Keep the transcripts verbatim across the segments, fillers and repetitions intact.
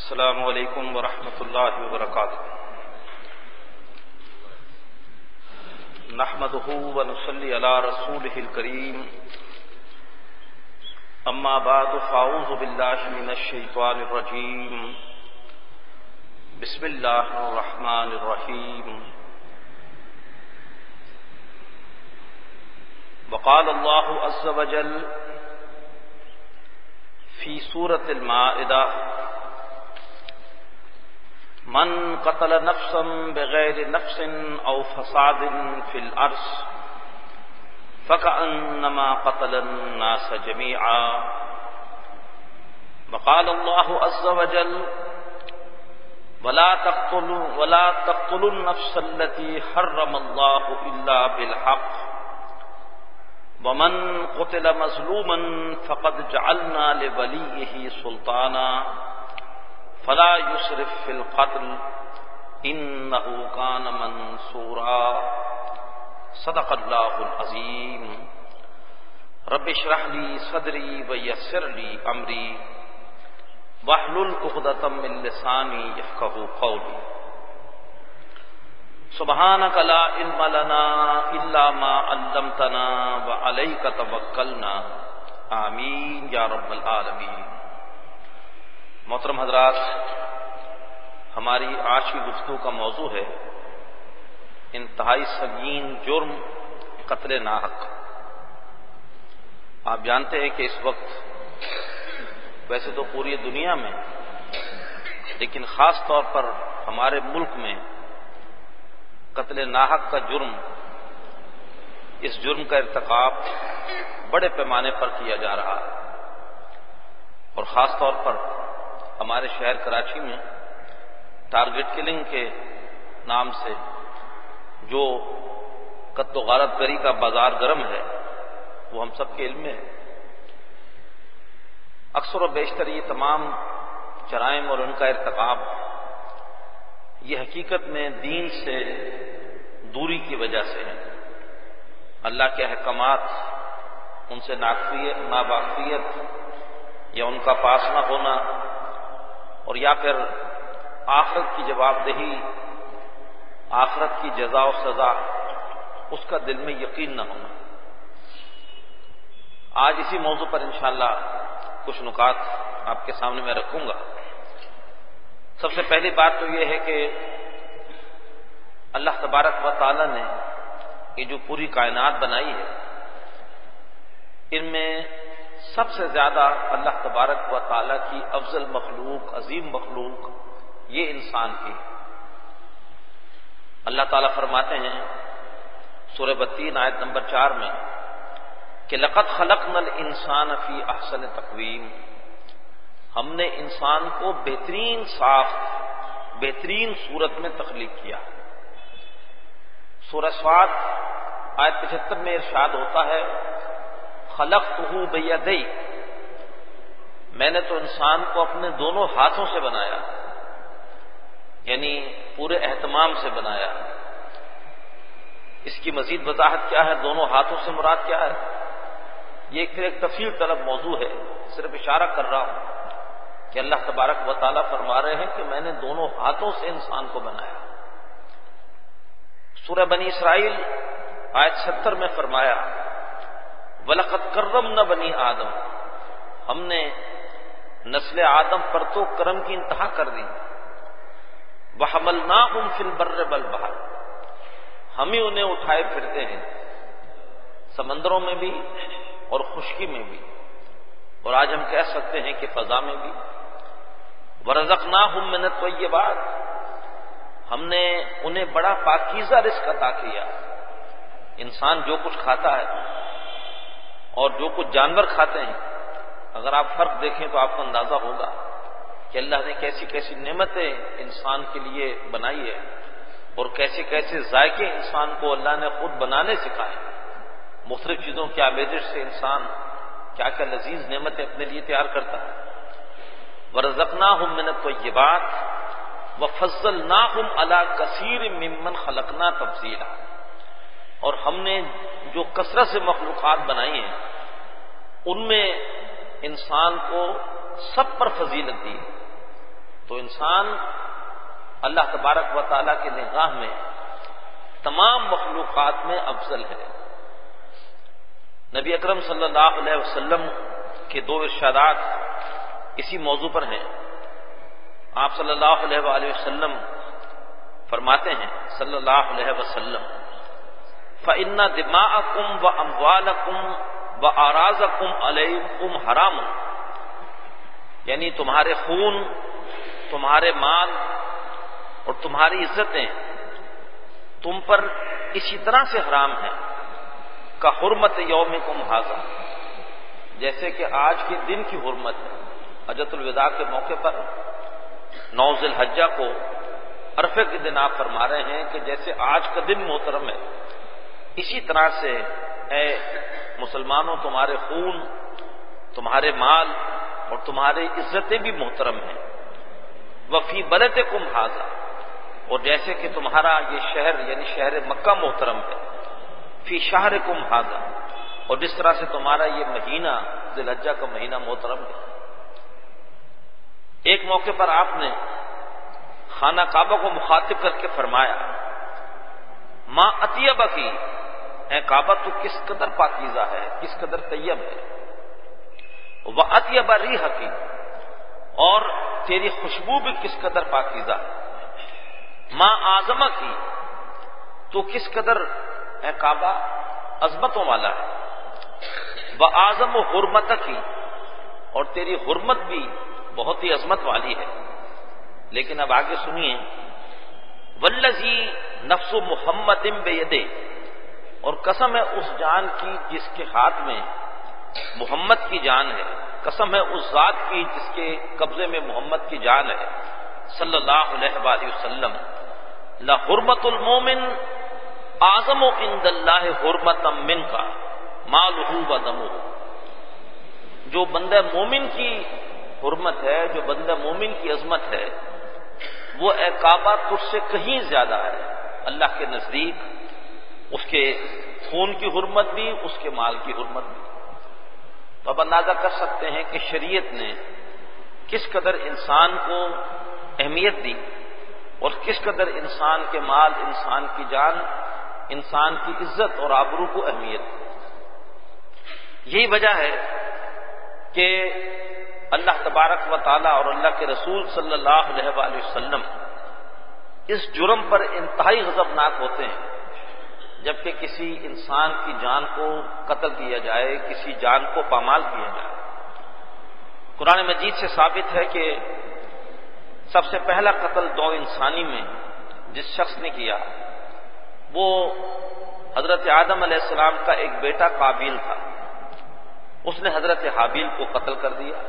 السلام علیکم ورحمۃ اللہ وبرکاتہ. نحمده ونصلی علی رسوله الکریم. اما بعد فاعوذ باللہ من الشیطان الرجیم. بسم اللہ الرحمن الرحیم. وقال اللہ عز وجل فی سورۃ المائدہ: من قتل نفسا بغیر نفس او فساد فی الارض فکأنما قتل الناس جميعا. وقال اللہ عز وجل: ولا تقتلوا ولا تقتلوا النفس التي حرم الله الا بالحق ومن قتل مظلوما فقد جعلنا لوليه سلطانا فلا يسرف في القتل انه كان منصورا. صدق اللہ العظیم. رب اشرح لي صدری ويسر لي امری واحلل عقدة من لسانی يفقهوا قولی. سبحانك لا علم لنا الا ما علمتنا وعليك توکلنا. آمین یا رب العالمین. محترم حضرات، ہماری آج کی گفتگو کا موضوع ہے انتہائی سنگین جرم قتل ناحق. آپ جانتے ہیں کہ اس وقت ویسے تو پوری دنیا میں لیکن خاص طور پر ہمارے ملک میں قتل ناحق کا جرم، اس جرم کا ارتکاب بڑے پیمانے پر کیا جا رہا ہے. اور خاص طور پر ہمارے شہر کراچی میں ٹارگٹ کلنگ کے نام سے جو قتل و غارت گری کا بازار گرم ہے وہ ہم سب کے علم میں ہے. اکثر و بیشتر یہ تمام جرائم اور ان کا ارتکاب یہ حقیقت میں دین سے دوری کی وجہ سے ہے. اللہ کے احکامات ان سے ناواقفیت یا ان کا پاس نہ ہونا، اور یا پھر آخرت کی جواب دہی، آخرت کی جزا و سزا، اس کا دل میں یقین نہ ہونا. آج اسی موضوع پر انشاءاللہ کچھ نکات آپ کے سامنے میں رکھوں گا. سب سے پہلی بات تو یہ ہے کہ اللہ تبارک و تعالی نے یہ جو پوری کائنات بنائی ہے، ان میں سب سے زیادہ اللہ تبارک و تعالی کی افضل مخلوق، عظیم مخلوق یہ انسان کی. اللہ تعالیٰ فرماتے ہیں سورہ بتین آیت نمبر چار میں کہ لقد خلقنا الانسان فی احسن تقویم. ہم نے انسان کو بہترین ساخت، بہترین صورت میں تخلیق کیا. سورہ صاد آیت پچہتر میں ارشاد ہوتا ہے: خلقتہ بیدی، میں نے تو انسان کو اپنے دونوں ہاتھوں سے بنایا، یعنی پورے اہتمام سے بنایا. اس کی مزید وضاحت کیا ہے، دونوں ہاتھوں سے مراد کیا ہے، یہ پھر ایک تفصیل طلب موضوع ہے. صرف اشارہ کر رہا ہوں کہ اللہ تبارک و تعالیٰ فرما رہے ہیں کہ میں نے دونوں ہاتھوں سے انسان کو بنایا. سورہ بنی اسرائیل آیت ستر میں فرمایا: وَلَقَدْ كَرَّمْنَا بَنِي آدم، ہم نے نسل آدم پر تو کرم کی انتہا کر دی. وَحَمَلْنَاهُمْ فِي الْبَرِّ وَالْبَحْرِ، ہم ہی انہیں اٹھائے پھرتے ہیں سمندروں میں بھی اور خشکی میں بھی، اور آج ہم کہہ سکتے ہیں کہ فضا میں بھی. وَرَزَقْنَاهُمْ مِنَ الطَّيِّبَاتِ، ہم نے انہیں بڑا پاکیزہ رزق عطا کیا. انسان جو کچھ کھاتا ہے اور جو کچھ جانور کھاتے ہیں، اگر آپ فرق دیکھیں تو آپ کو اندازہ ہوگا کہ اللہ نے کیسی کیسی نعمتیں انسان کے لیے بنائی ہے، اور کیسے کیسے ذائقے انسان کو اللہ نے خود بنانے سکھائے. مختلف چیزوں کی آمیزش سے انسان کیا کیا لذیذ نعمتیں اپنے لیے تیار کرتا ہے. وَرَزَقْنَاهُم مِّنَ الطَّيِّبَاتِ وَفَضَّلْنَاهُمْ عَلَىٰ كَثِيرٍ مِّمَّنْ خَلَقْنَا تَفْضِيلًا، اور ہم نے جو کثرت سے مخلوقات بنائی ہیں ان میں انسان کو سب پر فضیلت دی. تو انسان اللہ تبارک و تعالیٰ کی نگاہ میں تمام مخلوقات میں افضل ہے۔ نبی اکرم صلی اللہ علیہ وسلم کے دو ارشادات اسی موضوع پر ہیں۔ آپ صلی اللہ علیہ وآلہ وسلم فرماتے ہیں صلی اللہ علیہ وسلم فَإِنَّ دِمَاءَكُمْ وَأَمْوَالَكُمْ وَأَعْرَاضَكُمْ عَلَيْكُمْ حرام، یعنی تمہارے خون، تمہارے مال اور تمہاری عزتیں تم پر اسی طرح سے حرام ہیں کا حرمت یومکم ھذا، جیسے کہ آج کے دن کی حرمت ہے۔ حجۃ الوداع کے موقع پر نو ذی الحجہ کو عرفے کے دن آپ فرما رہے ہیں کہ جیسے آج کا دن محترم ہے، اسی طرح سے اے مسلمانوں تمہارے خون، تمہارے مال اور تمہاری عزتیں بھی محترم ہیں۔ وفی بلدکم ھذا، اور جیسے کہ تمہارا یہ شہر یعنی شہر مکہ محترم ہے، فی شہرکم ھذا، اور جس طرح سے تمہارا یہ مہینہ ذی الحجہ کا مہینہ محترم ہے۔ ایک موقع پر آپ نے خانہ کعبہ کو مخاطب کر کے فرمایا ما اطیبہ کی، اے کعبہ تو کس قدر پاکیزہ ہے، کس قدر طیب ہے، وَأَطْيَبَ رِيحَكِ، اور تیری خوشبو بھی کس قدر پاکیزہ ہے، ما اعظمہ کی، تو کس قدر اے کعبہ عظمتوں والا ہے، وَأَعْظَمُ حُرْمَتَكِ، اور تیری حرمت بھی بہت ہی عظمت والی ہے۔ لیکن اب آگے سنیے وَالَّذِي نَفْسُ مُحَمَّدٍ بِيَدِهِ، اور قسم ہے اس جان کی جس کے ہاتھ میں محمد کی جان ہے، قسم ہے اس ذات کی جس کے قبضے میں محمد کی جان ہے صلی اللہ علیہ وآلہ وسلم، لَحُرْمَةُ الْمُؤْمِنِ اعظم عند اللہ حرمتا منک مالہ و دمہ، جو بندہ مومن کی حرمت ہے، جو بندہ مومن کی عظمت ہے، وہ اے کعبہ تجھ سے کہیں زیادہ ہے اللہ کے نزدیک، اس کے خون کی حرمت بھی، اس کے مال کی حرمت بھی۔ تو اب اندازہ کر سکتے ہیں کہ شریعت نے کس قدر انسان کو اہمیت دی اور کس قدر انسان کے مال، انسان کی جان، انسان کی عزت اور آبرو کو اہمیت دی۔ یہی وجہ ہے کہ اللہ تبارک و تعالی اور اللہ کے رسول صلی اللہ علیہ وآلہ وسلم اس جرم پر انتہائی غضبناک ہوتے ہیں جبکہ کسی انسان کی جان کو قتل کیا جائے، کسی جان کو پامال کیا جائے۔ قرآن مجید سے ثابت ہے کہ سب سے پہلا قتل دو انسانی میں جس شخص نے کیا وہ حضرت آدم علیہ السلام کا ایک بیٹا قابیل تھا، اس نے حضرت حابیل کو قتل کر دیا۔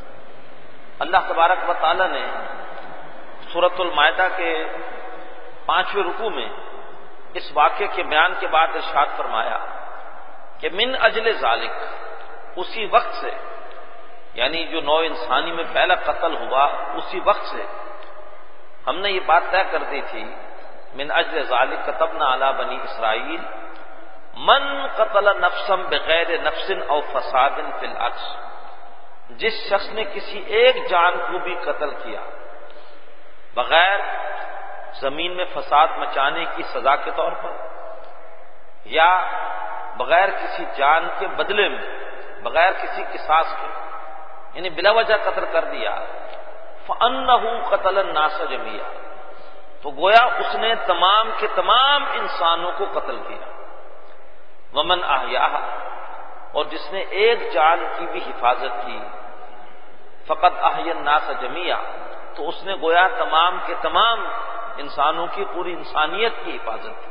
اللہ تبارک و تعالی نے سورۃ المائدہ کے پانچویں رکوع میں اس واقعے کے بیان کے بعد ارشاد فرمایا کہ من اجل ذالک، اسی وقت سے، یعنی جو نو انسانی میں پہلا قتل ہوا اسی وقت سے ہم نے یہ بات طے کر دی تھی، من اجل ذالک کتبنا علی بنی اسرائیل من قتل نفسا بغیر نفس او فساد فی الارض، جس شخص نے کسی ایک جان کو بھی قتل کیا بغیر زمین میں فساد مچانے کی سزا کے طور پر یا بغیر کسی جان کے بدلے میں، بغیر کسی قصاص کے، یعنی بلا وجہ قتل کر دیا، فَأَنَّهُ قَتَلَ النَّاسَ جَمِيعًا، تو گویا اس نے تمام کے تمام انسانوں کو قتل کیا۔ وَمَنْ أَحْيَاهَا، اور جس نے ایک جان کی بھی حفاظت کی، فَقَدْ أَحْيَا النَّاسَ جَمِيعًا، تو اس نے گویا تمام کے تمام انسانوں کی، پوری انسانیت کی حفاظت کی۔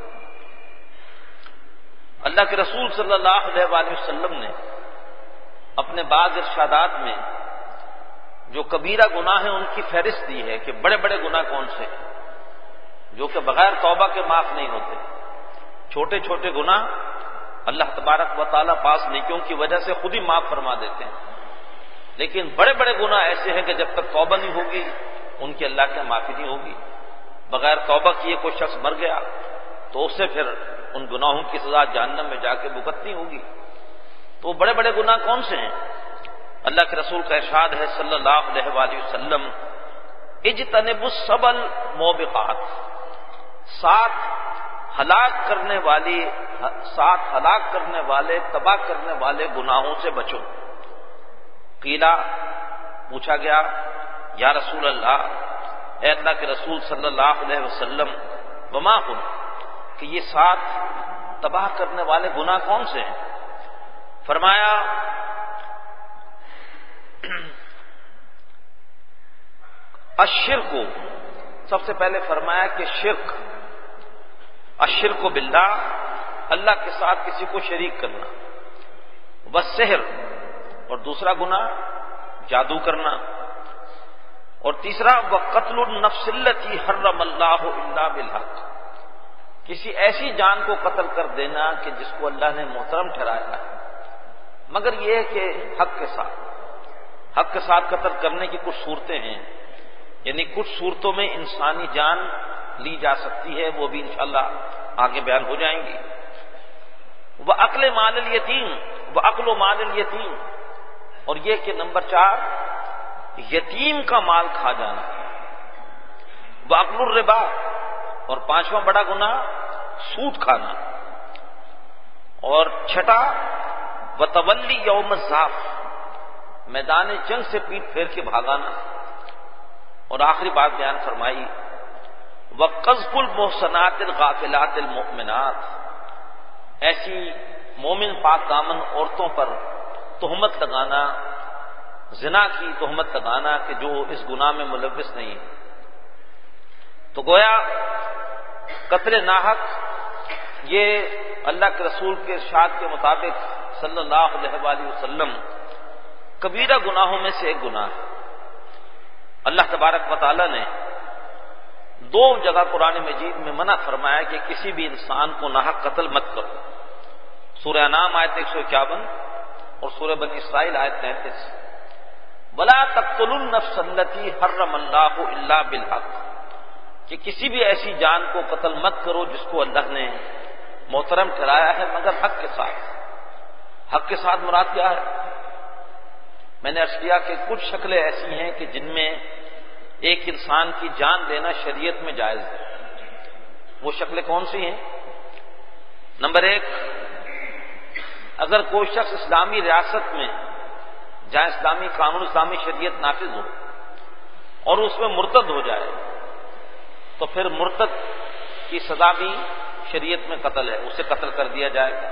اللہ کے رسول صلی اللہ علیہ وآلہ وسلم نے اپنے بعض ارشادات میں جو کبیرہ گناہ ہیں ان کی فہرست دی ہے کہ بڑے بڑے گناہ کون سے ہیں جو کہ بغیر توبہ کے معاف نہیں ہوتے۔ چھوٹے چھوٹے گناہ اللہ تبارک و تعالیٰ پاس نیکیوں کی وجہ سے خود ہی معاف فرما دیتے ہیں، لیکن بڑے بڑے گناہ ایسے ہیں کہ جب تک توبہ نہیں ہوگی ان کی اللہ کے معافی نہیں ہوگی۔ بغیر توبہ کیے کوئی شخص مر گیا تو اسے پھر ان گناہوں کی سزا جہنم میں جا کے بھگتنی ہوگی۔ تو بڑے بڑے گناہ کون سے ہیں؟ اللہ کے رسول کا ارشاد ہے صلی اللہ علیہ وآلہ وسلم اجتنبوا السبل موبقات، سات ہلاک کرنے والی سات ہلاک کرنے والے تباہ کرنے والے گناہوں سے بچو۔ قیلا، پوچھا گیا یا رسول اللہ، اے اللہ کے رسول صلی اللہ علیہ وسلم، وما ہم، کہ یہ سات تباہ کرنے والے گناہ کون سے ہیں؟ فرمایا الشرک، سب سے پہلے فرمایا کہ شرک، الشرک باللہ، اللہ کے ساتھ کسی کو شریک کرنا، والسحر، اور دوسرا گناہ جادو کرنا، اور تیسرا وقتل النفس التی حرم اللہ الا بالحق، کسی ایسی جان کو قتل کر دینا کہ جس کو اللہ نے محترم ٹھہرایا ہے مگر یہ ہے کہ حق کے ساتھ۔ حق کے ساتھ قتل کرنے کی کچھ صورتیں ہیں، یعنی کچھ صورتوں میں انسانی جان لی جا سکتی ہے، وہ بھی انشاءاللہ آگے بیان ہو جائیں گی۔ وَأَكْلِ مَالِ الْيَتِيمِ وَأَكْلُ مَالِ الْيَتِيمِ، اور یہ کہ نمبر چار یتیم کا مال کھا جانا، وَأَكْلُ الرِّبَا، اور پانچواں بڑا گناہ سود کھانا، اور چھٹا وَتَوَلِّي يَوْمَ الزَّحْفِ، میدان جنگ سے پیٹ پھیر کے بھاگانا، اور آخری بات بیان فرمائی وَقَذْفُ الْمُحْصَنَاتِ الْغَافِلَاتِ الْمُؤْمِنَاتِ، ایسی مومن پاک دامن عورتوں پر تہمت لگانا، زنا کی تہمت لگانا کہ جو اس گناہ میں ملوث نہیں ہے۔ تو گویا قتل ناحق یہ اللہ کے رسول کے ارشاد کے مطابق صلی اللہ علیہ وآلہ وسلم کبیرہ گناہوں میں سے ایک گناہ ہے۔ اللہ تبارک و تعالی نے دو جگہ قرآن مجید میں منع فرمایا کہ کسی بھی انسان کو ناحق قتل مت کرو، سورہ انعام آیت ایک سو اکیاون اور سورہ بنی اسرائیل آیت تینتیس، وَلَا تَقْتُلُوا النَّفْسَ الَّتِي حَرَّمَ اللَّهُ إِلَّا بِالْحَقِّ، کہ کسی بھی ایسی جان کو قتل مت کرو جس کو اللہ نے محترم ٹھہرایا ہے مگر حق کے ساتھ۔ حق کے ساتھ مراد کیا ہے؟ میں نے عرض کیا کہ کچھ شکلیں ایسی ہیں کہ جن میں ایک انسان کی جان لینا شریعت میں جائز ہے۔ وہ شکلیں کون سی ہیں؟ نمبر ایک، اگر کوئی شخص اسلامی ریاست میں جہاں اسلامی قانون اسلامی شریعت نافذ ہو اور اس میں مرتد ہو جائے تو پھر مرتد کی سزا بھی شریعت میں قتل ہے، اسے قتل کر دیا جائے گا۔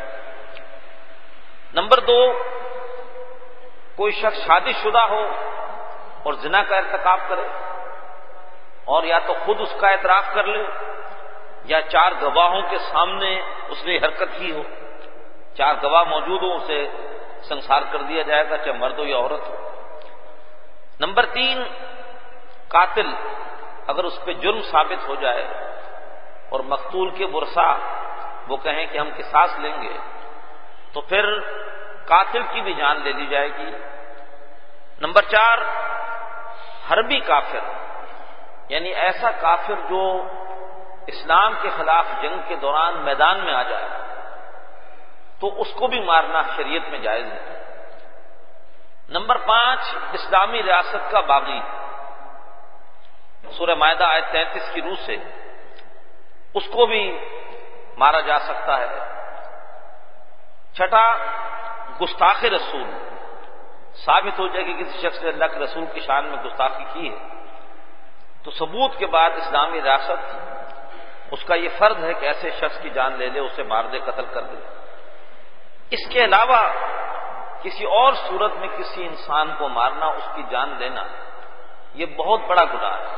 نمبر دو، کوئی شخص شادی شدہ ہو اور زنا کا ارتکاب کرے اور یا تو خود اس کا اعتراف کر لے یا چار گواہوں کے سامنے اس نے حرکت کی ہو، چار گواہ موجود ہو، اسے سنسار کر دیا جائے گا، چاہے مرد ہو یا عورت ہو۔ نمبر تین، قاتل اگر اس پہ جرم ثابت ہو جائے اور مقتول کے ورثاء وہ کہیں کہ ہم قصاص لیں گے تو پھر قاتل کی بھی جان لے لی جائے گی۔ نمبر چار، حربی کافر، یعنی ایسا کافر جو اسلام کے خلاف جنگ کے دوران میدان میں آ جائے تو اس کو بھی مارنا شریعت میں جائز ہے۔ نمبر پانچ، اسلامی ریاست کا باغی، سورہ مائدہ آیت تینتیس کی روح سے اس کو بھی مارا جا سکتا ہے۔ چھٹا، گستاخ رسول، ثابت ہو جائے کہ کسی شخص نے اللہ کے رسول کی شان میں گستاخی کی ہے تو ثبوت کے بعد اسلامی ریاست اس کا یہ فرض ہے کہ ایسے شخص کی جان لے لے، اسے مار دے، قتل کر دے۔ اس کے علاوہ کسی اور صورت میں کسی انسان کو مارنا، اس کی جان لینا، یہ بہت بڑا گناہ ہے۔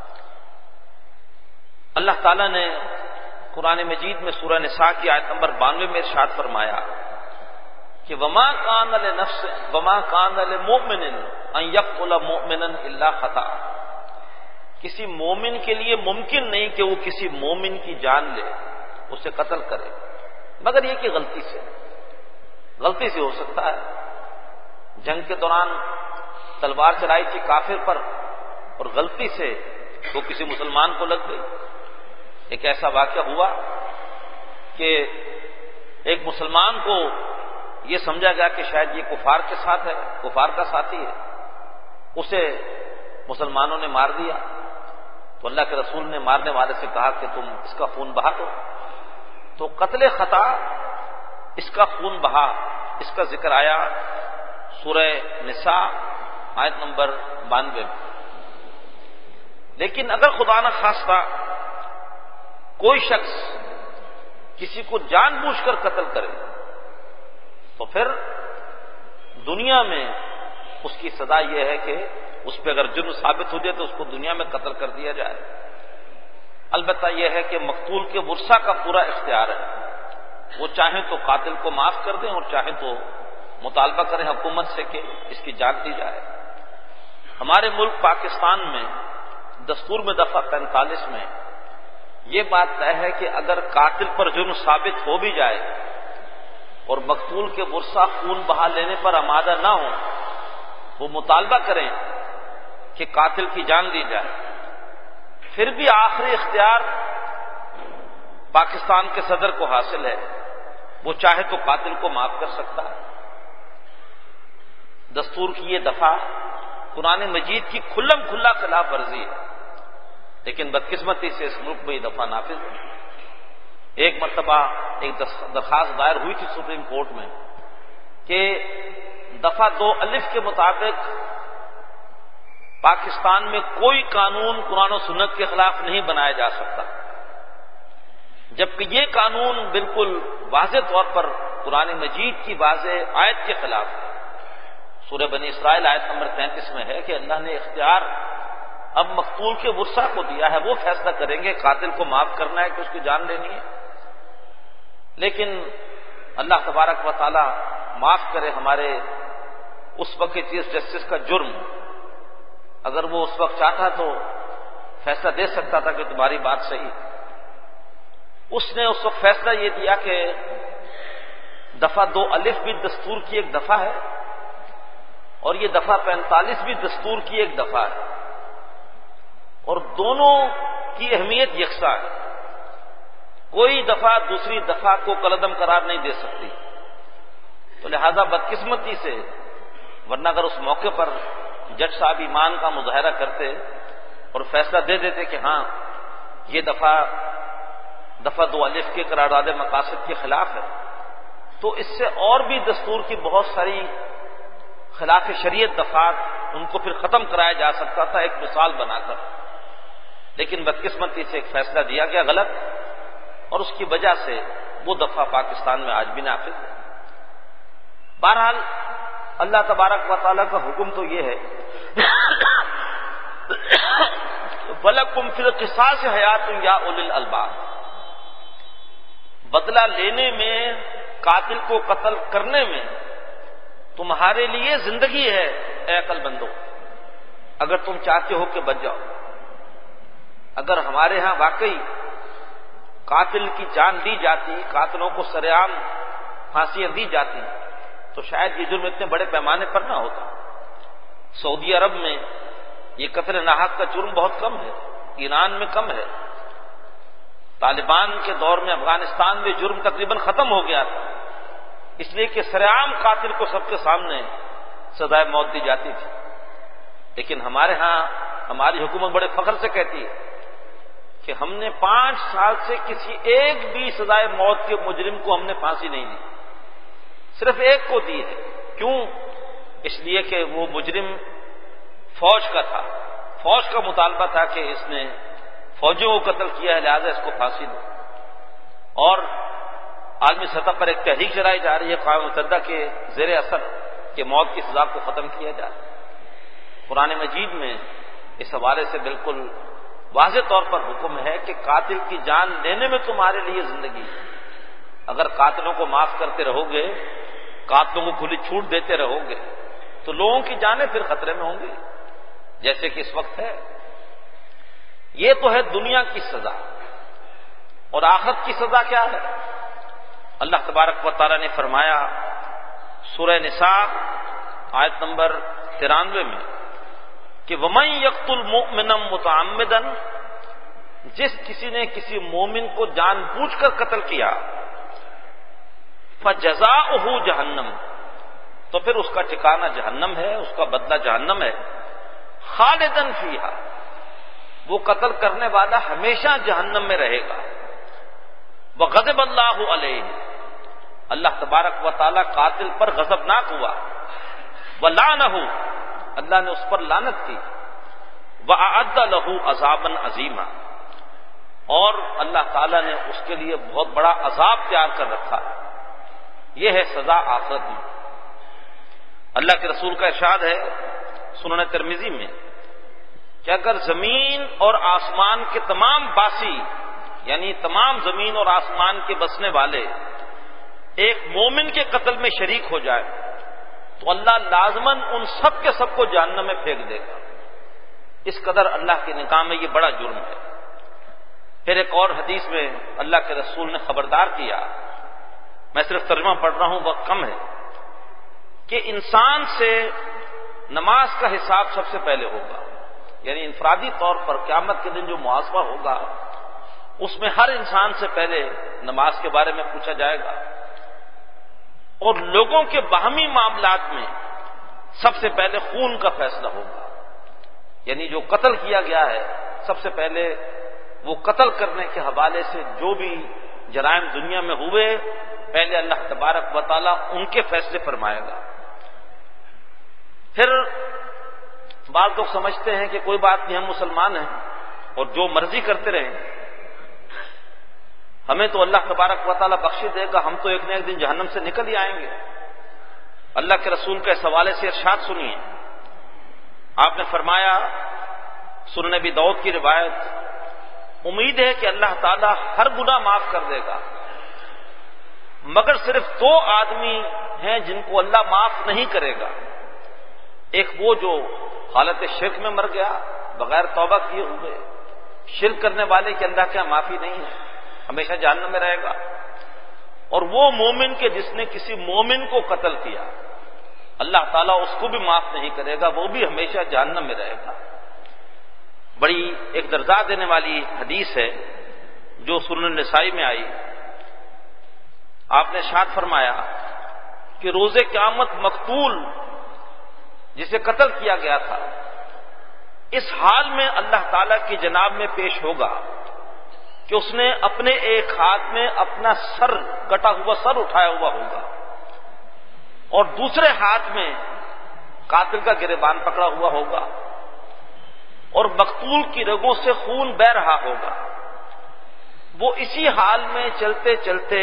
اللہ تعالیٰ نے قرآن مجید میں سورہ نساء کی آیت نمبر بانوے میں ارشاد فرمایا کہ وما کان لنفس وما کان لمؤمن ان یقتل مؤمنا الا خطأ، کسی مومن کے لیے ممکن نہیں کہ وہ کسی مومن کی جان لے، اسے قتل کرے، مگر یہ کہ غلطی سے غلطی سے ہو سکتا ہے۔ جنگ کے دوران تلوار چلائی تھی کافر پر اور غلطی سے وہ کسی مسلمان کو لگ گئی۔ ایک ایسا واقعہ ہوا کہ ایک مسلمان کو یہ سمجھا گیا کہ شاید یہ کفار کے ساتھ ہے، کفار کا ساتھی ہے، اسے مسلمانوں نے مار دیا۔ تو اللہ کے رسول نے مارنے والے سے کہا کہ تم اس کا خون بہا دو، تو قتل خطا اس کا خون بہا، اس کا ذکر آیا سورہ نساء آیت نمبر بانوے میں۔ لیکن اگر خدا نہ خواستہ کوئی شخص کسی کو جان بوجھ کر قتل کرے تو پھر دنیا میں اس کی سزا یہ ہے کہ اس پہ اگر جرم ثابت ہو جائے تو اس کو دنیا میں قتل کر دیا جائے۔ البتہ یہ ہے کہ مقتول کے ورثہ کا پورا اختیار ہے، وہ چاہیں تو قاتل کو معاف کر دیں اور چاہیں تو مطالبہ کریں حکومت سے کہ اس کی جان دی جائے۔ ہمارے ملک پاکستان میں دستور میں دفعہ پینتالیس میں یہ بات طے ہے کہ اگر قاتل پر جرم ثابت ہو بھی جائے اور مقتول کے ورثہ خون بہا لینے پر آمادہ نہ ہوں، وہ مطالبہ کریں کہ قاتل کی جان دی جائے، پھر بھی آخری اختیار پاکستان کے صدر کو حاصل ہے، وہ چاہے تو قاتل کو معاف کر سکتا ہے۔ دستور کی یہ دفعہ قرآن مجید کی کھلم کھلا خلاف ورزی ہے، لیکن بدقسمتی سے اس ملک میں یہ دفعہ نافذ ہے۔ ایک مرتبہ ایک درخواست دائر ہوئی تھی سپریم کورٹ میں کہ دفعہ دو الف کے مطابق پاکستان میں کوئی قانون قرآن و سنت کے خلاف نہیں بنایا جا سکتا، جبکہ یہ قانون بالکل واضح طور پر قرآن مجید کی واضح آیت کے خلاف ہے۔ سورہ بنی اسرائیل آیت نمبر تینتیس میں ہے کہ اللہ نے اختیار اب مقتول کے ورثہ کو دیا ہے، وہ فیصلہ کریں گے قاتل کو معاف کرنا ہے کہ اس کی جان لینی ہے۔ لیکن اللہ تبارک و تعالی معاف کرے ہمارے اس وقت چیف جسٹس کا جرم، اگر وہ اس وقت چاہتا تو فیصلہ دے سکتا تھا کہ تمہاری بات صحیح۔ اس نے اس وقت فیصلہ یہ دیا کہ دفعہ دو الف بھی دستور کی ایک دفعہ ہے اور یہ دفعہ پینتالیس بھی دستور کی ایک دفعہ ہے، اور دونوں کی اہمیت یکساں ہے، کوئی دفعہ دوسری دفعہ کو کالعدم قرار نہیں دے سکتی۔ تو لہذا بدقسمتی سے، ورنہ اگر اس موقع پر جج صاحب ایمان کا مظاہرہ کرتے اور فیصلہ دے دیتے کہ ہاں یہ دفعہ دفعہ دو الف کے قرارداد مقاصد کے خلاف ہے، تو اس سے اور بھی دستور کی بہت ساری خلاف شریعت دفعات ان کو پھر ختم کرایا جا سکتا تھا ایک مثال بنا کر، لیکن بدقسمتی سے ایک فیصلہ دیا گیا غلط، اور اس کی وجہ سے وہ دفعہ پاکستان میں آج بھی نافذ ہے۔ بہرحال اللہ تبارک و تعالیٰ کا حکم تو یہ ہے وَلَكُمْ فِي الْقِصَاصِ حَيَاةٌ يَا أُولِي الْأَلْبَابِ، بدلہ لینے میں، قاتل کو قتل کرنے میں تمہارے لیے زندگی ہے اے عقل مندو، اگر تم چاہتے ہو کہ بچ جاؤ۔ اگر ہمارے ہاں واقعی قاتل کی جان دی جاتی، قاتلوں کو سرعام پھانسیاں دی جاتی، تو شاید یہ جرم اتنے بڑے پیمانے پر نہ ہوتا۔ سعودی عرب میں یہ قتل ناحق کا جرم بہت کم ہے، ایران میں کم ہے، طالبان کے دور میں افغانستان میں جرم تقریباً ختم ہو گیا تھا، اس لیے کہ سرعام قاتل کو سب کے سامنے سزائے موت دی جاتی تھی۔ لیکن ہمارے ہاں ہماری حکومت بڑے فخر سے کہتی ہے کہ ہم نے پانچ سال سے کسی ایک بھی سزائے موت کے مجرم کو ہم نے پھانسی نہیں دی، صرف ایک کو دی ہے۔ کیوں؟ اس لیے کہ وہ مجرم فوج کا تھا، فوج کا مطالبہ تھا کہ اس نے فوجیوں کو قتل کیا ہے، لہذا اس کو پھانسی دو۔ اور عالمی سطح پر ایک تحریک چلائی جا رہی ہے اقوام متحدہ کے زیر اثر کہ موت کی سزا کو ختم کیا جائے۔ قرآن مجید میں اس حوالے سے بالکل واضح طور پر حکم ہے کہ قاتل کی جان لینے میں تمہارے لیے زندگی ہے۔ اگر قاتلوں کو معاف کرتے رہو گے، قاتلوں کو کھلی چھوٹ دیتے رہو گے، تو لوگوں کی جانیں پھر خطرے میں ہوں گی، جیسے کہ اس وقت ہے۔ یہ تو ہے دنیا کی سزا، اور آخرت کی سزا کیا ہے؟ اللہ تبارک و تعالیٰ نے فرمایا سورہ نساء آیت نمبر ترانوے میں کہ وَمَن يَقْتُلْ مُؤْمِنًا مُتَعَمِّدًا، جس کسی نے کسی مومن کو جان بوجھ کر قتل کیا، فَجَزَاؤُهُ جہنم، تو پھر اس کا ٹھکانہ جہنم ہے، اس کا بدلہ جہنم ہے، خالداً فیہا، وہ قتل کرنے والا ہمیشہ جہنم میں رہے گا۔ وغضب اللہ علیہ، اللہ تبارک و تعالی قاتل پر غضبناک ہوا۔ ولعنہ، اللہ نے اس پر لعنت کی۔ وأعد له عذابا عظیما، اور اللہ تعالیٰ نے اس کے لیے بہت بڑا عذاب تیار کر رکھا ہے۔ یہ ہے سزا آخرت میں۔ اللہ کے رسول کا ارشاد ہے سنن ترمذی میں کہ اگر زمین اور آسمان کے تمام باسی، یعنی تمام زمین اور آسمان کے بسنے والے ایک مومن کے قتل میں شریک ہو جائے تو اللہ لازماً ان سب کے سب کو جہنم میں پھینک دے گا۔ اس قدر اللہ کے نکاح میں یہ بڑا جرم ہے۔ پھر ایک اور حدیث میں اللہ کے رسول نے خبردار کیا، میں صرف ترجمہ پڑھ رہا ہوں، وقت کم ہے، کہ انسان سے نماز کا حساب سب سے پہلے ہوگا، یعنی انفرادی طور پر قیامت کے دن جو محاسبہ ہوگا اس میں ہر انسان سے پہلے نماز کے بارے میں پوچھا جائے گا، اور لوگوں کے باہمی معاملات میں سب سے پہلے خون کا فیصلہ ہوگا، یعنی جو قتل کیا گیا ہے سب سے پہلے وہ قتل کرنے کے حوالے سے جو بھی جرائم دنیا میں ہوئے پہلے اللہ تبارک و تعالیٰ ان کے فیصلے فرمائے گا۔ پھر بعض لوگ سمجھتے ہیں کہ کوئی بات نہیں، ہم مسلمان ہیں اور جو مرضی کرتے رہیں، ہمیں تو اللہ تبارک و تعالیٰ بخش دے گا، ہم تو ایک نہ ایک دن جہنم سے نکل ہی آئیں گے۔ اللہ کے رسول کے اس حوالے سے ارشاد سنیے، آپ نے فرمایا، سنن ابی داؤد کی روایت، امید ہے کہ اللہ تعالیٰ ہر گناہ معاف کر دے گا، مگر صرف دو آدمی ہیں جن کو اللہ معاف نہیں کرے گا۔ ایک وہ جو حالت شرک میں مر گیا بغیر توبہ کیے ہوئے، شرک کرنے والے کی اللہ کیا معافی نہیں ہے، ہمیشہ جہنم میں رہے گا، اور وہ مومن کے جس نے کسی مومن کو قتل کیا، اللہ تعالیٰ اس کو بھی معاف نہیں کرے گا، وہ بھی ہمیشہ جہنم میں رہے گا۔ بڑی ایک درزا دینے والی حدیث ہے جو سنن نسائی میں آئی، آپ نے ارشاد فرمایا کہ روز قیامت مقتول جسے قتل کیا گیا تھا اس حال میں اللہ تعالیٰ کی جناب میں پیش ہوگا کہ اس نے اپنے ایک ہاتھ میں اپنا سر کٹا ہوا سر اٹھایا ہوا ہوگا اور دوسرے ہاتھ میں قاتل کا گریبان پکڑا ہوا ہوگا، اور مقتول کی رگوں سے خون بہہ رہا ہوگا۔ وہ اسی حال میں چلتے چلتے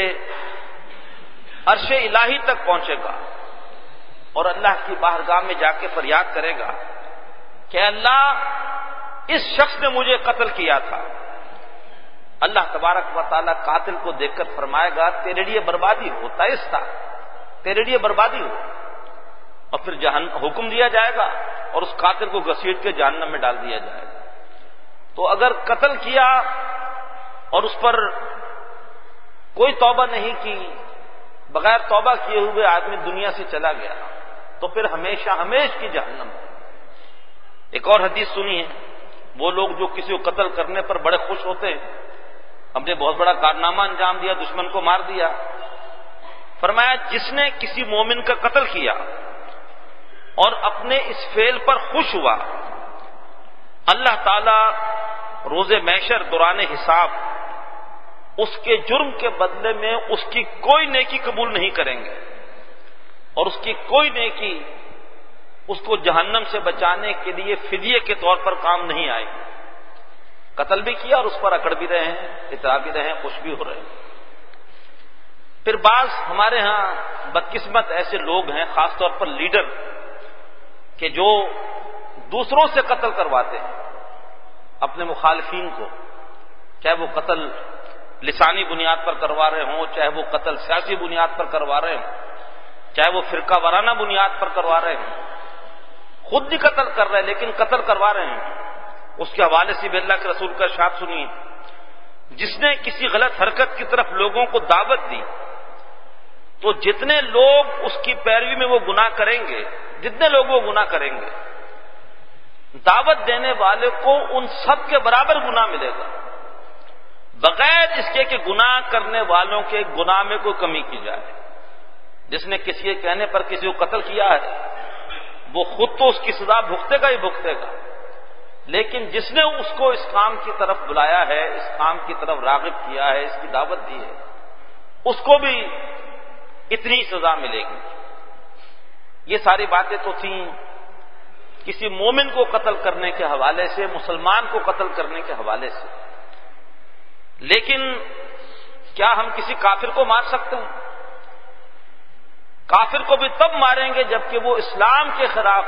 عرش الہی تک پہنچے گا اور اللہ کی بارگاہ میں جا کے فریاد کرے گا کہ اللہ، اس شخص نے مجھے قتل کیا تھا۔ اللہ تبارک و تعالیٰ قاتل کو دیکھ کر فرمائے گا تیرے لیے بربادی ہو، تائس تھا، تیرے لیے بربادی ہو، اور پھر جہنم حکم دیا جائے گا اور اس قاتل کو گھسیٹ کے جہنم میں ڈال دیا جائے گا۔ تو اگر قتل کیا اور اس پر کوئی توبہ نہیں کی، بغیر توبہ کیے ہوئے آدمی دنیا سے چلا گیا تو پھر ہمیشہ ہمیش کی جہنم ہے۔ ایک اور حدیث سنی ہے، وہ لوگ جو کسی کو قتل کرنے پر بڑے خوش ہوتے ہیں، ہم نے بہت بڑا کارنامہ انجام دیا، دشمن کو مار دیا، فرمایا جس نے کسی مومن کا قتل کیا اور اپنے اس فعل پر خوش ہوا، اللہ تعالی روز محشر دوران حساب اس کے جرم کے بدلے میں اس کی کوئی نیکی قبول نہیں کریں گے، اور اس کی کوئی نیکی اس کو جہنم سے بچانے کے لیے فدیے کے طور پر کام نہیں آئے گی۔ قتل بھی کیا اور اس پر اکڑ بھی رہے ہیں، اترا بھی رہے ہیں، خوش بھی ہو رہے ہیں۔ پھر بعض ہمارے ہاں بدقسمت ایسے لوگ ہیں، خاص طور پر لیڈر، کہ جو دوسروں سے قتل کرواتے ہیں اپنے مخالفین کو، چاہے وہ قتل لسانی بنیاد پر کروا رہے ہوں، چاہے وہ قتل سیاسی بنیاد پر کروا رہے ہوں، چاہے وہ فرقہ وارانہ بنیاد پر کروا رہے ہوں، خود بھی قتل کر رہے ہیں لیکن قتل کروا رہے ہیں۔ اس کے حوالے سے بھی اللہ کے رسول کا ارشاد سنیے، جس نے کسی غلط حرکت کی طرف لوگوں کو دعوت دی تو جتنے لوگ اس کی پیروی میں وہ گناہ کریں گے، جتنے لوگ وہ گناہ کریں گے، دعوت دینے والے کو ان سب کے برابر گناہ ملے گا، بغیر اس کے کہ گناہ کرنے والوں کے گناہ میں کوئی کمی کی جائے۔ جس نے کسی کے کہنے پر کسی کو قتل کیا ہے وہ خود تو اس کی سزا بھگتے گا ہی بھگتے گا، لیکن جس نے اس کو اس کام کی طرف بلایا ہے، اس کام کی طرف راغب کیا ہے، اس کی دعوت دی ہے، اس کو بھی اتنی سزا ملے گی۔ یہ ساری باتیں تو تھیں کسی مومن کو قتل کرنے کے حوالے سے، مسلمان کو قتل کرنے کے حوالے سے، لیکن کیا ہم کسی کافر کو مار سکتے ہیں؟ کافر کو بھی تب ماریں گے جبکہ وہ اسلام کے خلاف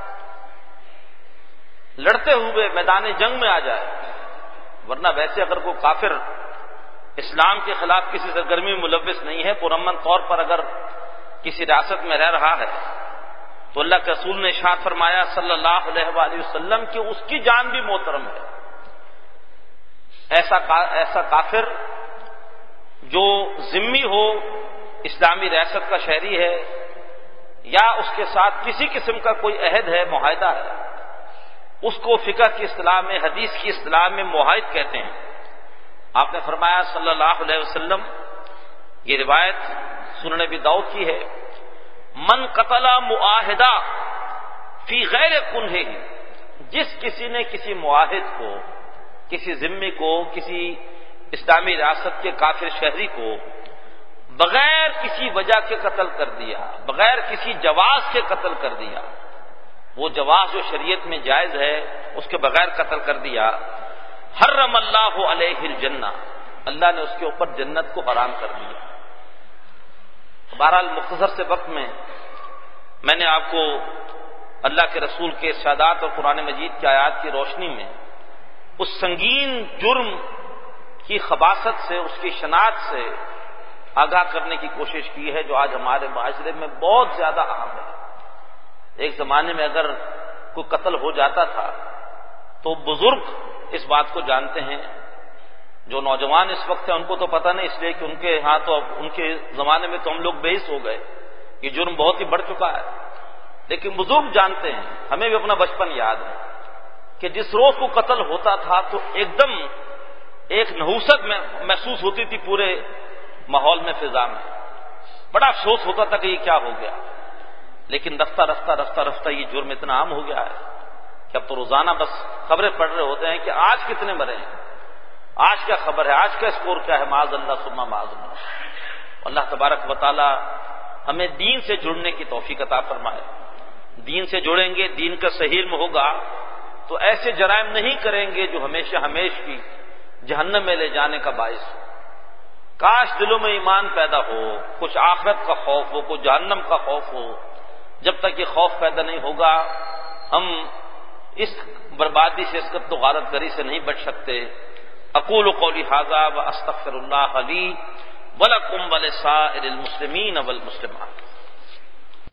لڑتے ہوئے میدان جنگ میں آ جائے، ورنہ ویسے اگر کوئی کافر اسلام کے خلاف کسی سرگرمی میں ملوث نہیں ہے، پرامن طور پر اگر کسی ریاست میں رہ رہا ہے، تو اللہ کے رسول نے ارشاد فرمایا صلی اللہ علیہ وآلہ وسلم کہ اس کی جان بھی محترم ہے۔ ایسا ایسا کافر جو ذمہ ہو، اسلامی ریاست کا شہری ہے، یا اس کے ساتھ کسی قسم کا کوئی عہد ہے، معاہدہ ہے، اس کو فقہ کی اصطلاح میں، حدیث کی اصطلاح میں معاہد کہتے ہیں۔ آپ نے فرمایا صلی اللہ علیہ وسلم، یہ روایت سنن ابی داؤد کی ہے، من قتل معاہدہ فی غیر کنہ، جس کسی نے کسی معاہد کو، کسی ذمہ کو، کسی اسلامی ریاست کے کافر شہری کو بغیر کسی وجہ کے قتل کر دیا، بغیر کسی جواز کے قتل کر دیا، وہ جواز جو شریعت میں جائز ہے اس کے بغیر قتل کر دیا، حرم اللہ علیہ الجنہ، اللہ نے اس کے اوپر جنت کو حرام کر دیا۔ بہرحال مختصر سے وقت میں میں نے آپ کو اللہ کے رسول کے ارشادات اور قرآن مجید کی آیات کی روشنی میں اس سنگین جرم کی خباثت سے، اس کی شناخت سے آگاہ کرنے کی کوشش کی ہے، جو آج ہمارے معاشرے میں بہت زیادہ عام ہے۔ ایک زمانے میں اگر کوئی قتل ہو جاتا تھا تو بزرگ اس بات کو جانتے ہیں، جو نوجوان اس وقت ہیں ان کو تو پتہ نہیں، اس لیے کہ ان کے ہاں تو ان کے زمانے میں تو ہم لوگ بے حس ہو گئے، یہ جرم بہت ہی بڑھ چکا ہے، لیکن بزرگ جانتے ہیں، ہمیں بھی اپنا بچپن یاد ہے کہ جس روز کو قتل ہوتا تھا تو ایک دم ایک نحوست میں محسوس ہوتی تھی پورے ماحول میں، فضا میں بڑا افسوس ہوتا تھا کہ یہ کیا ہو گیا۔ لیکن رفتہ رفتہ رفتہ رفتہ یہ جرم اتنا عام ہو گیا ہے کہ اب تو روزانہ بس خبریں پڑھ رہے ہوتے ہیں کہ آج کتنے مرے ہیں، آج کیا خبر ہے، آج کا اسکور کیا ہے، معاذ اللہ ثم معاذ اللہ۔ اللہ تبارک و تعالی ہمیں دین سے جڑنے کی توفیق عطا فرمائے۔ دین سے جڑیں گے، دین کا صحیح علم ہوگا تو ایسے جرائم نہیں کریں گے جو ہمیشہ ہمیش کی جہنم میں لے جانے کا باعث ہو۔ کاش دلوں میں ایمان پیدا ہو، کچھ آخرت کا خوف ہو، کچھ جہنم کا خوف ہو۔ جب تک یہ خوف پیدا نہیں ہوگا ہم اس بربادی سے، اس قتل و غارت گری سے نہیں بچ سکتے۔ اقول قولی ھذا واستغفر اللہ لی ولکم ولسائر المسلمین والمسلمات۔